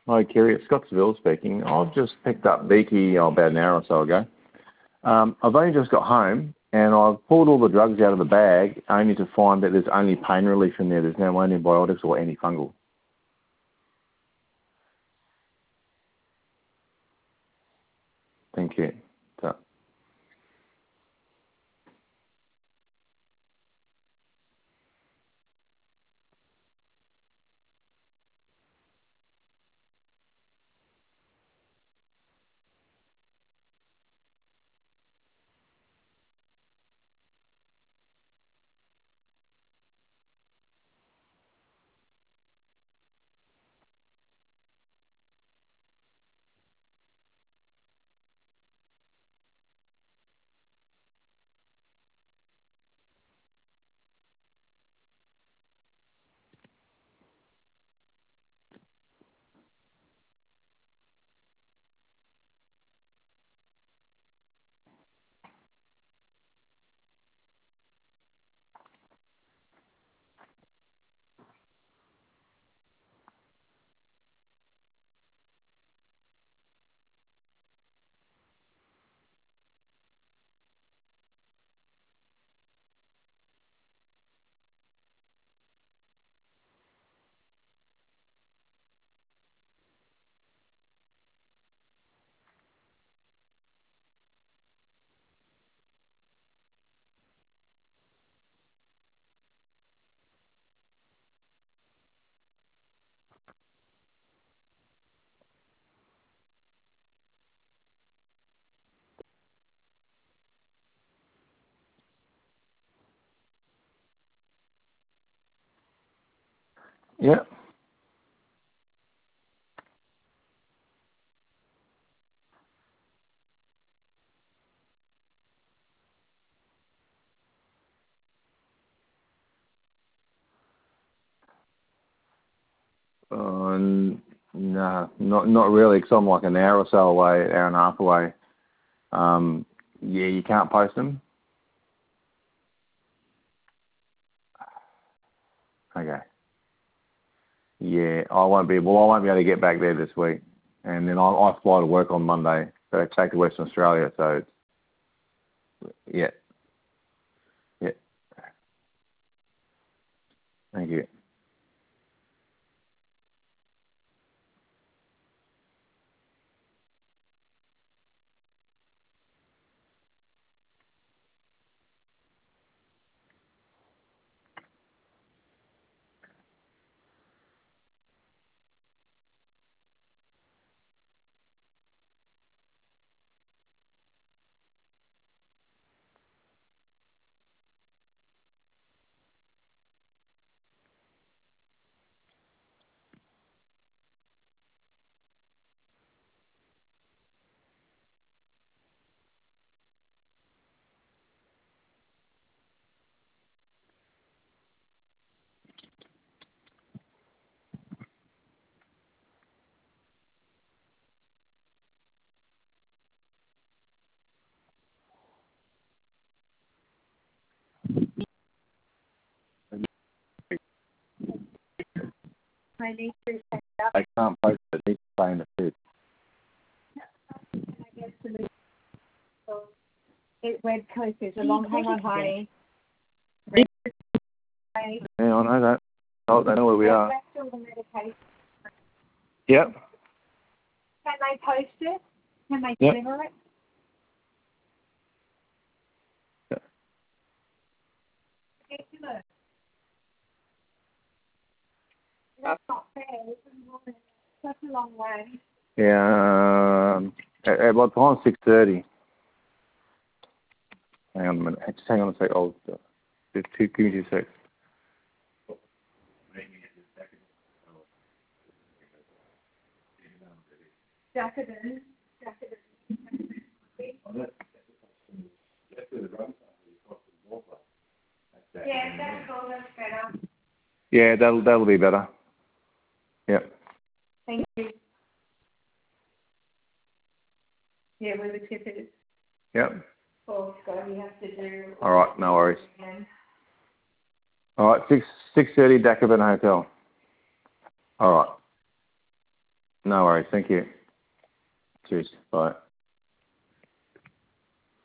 Hi, Kerry. It's Scott Seville speaking. I've just picked up Beaky about an hour or so ago. I've only just got home and I've pulled all the drugs out of the bag only to find that there's only pain relief in there. There's no antibiotics or antifungal. Thank you. So, yeah. No, not really, because I'm like an hour or so away, hour and a half away. Yeah, you can't post them? Okay. Yeah, I won't be able to get back there this week. And then I fly to work on Monday, so I take to Western Australia, so yeah, yeah. Thank you. I can't post it. I need to stay in the food. Red Coast is a long hang on, honey. Yeah, I know that. Oh, they know where we are. Yep. Can they post it? Can they Yep. deliver it? Yeah. That's not fair. It's such a long way. Yeah. At what time? 6:30. Hang on a minute. Just hang on a sec. Give me 2 seconds. Jacobin. Yeah, that's all. That's better. Yeah, that'll be better. Yep. Thank you. Yeah, where the tip is. Yep. Oh, God, you have to do. All right, no worries. Again. All right, 6:30 Dakabin Hotel. All right. No worries. Thank you. Cheers. Bye.